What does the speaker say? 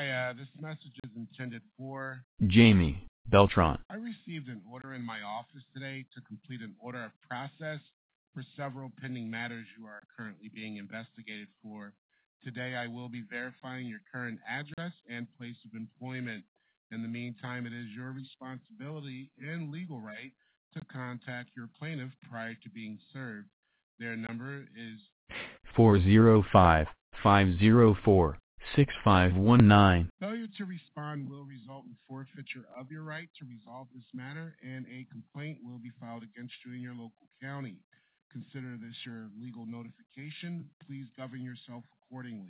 Hi, this message is intended for. Jamie Beltran. I received an order in my office today to complete an order of process for several pending matters you are currently being investigated for. Today, I will be verifying your current address and place of employment. In the meantime, it is your responsibility and legal right to contact your plaintiff prior to being served. Their number is 405-504-6519. failure to respond will result in forfeiture of your right to resolve this matter, and a complaint will be filed against you in your local county. Consider this your legal notification. Please govern yourself accordingly.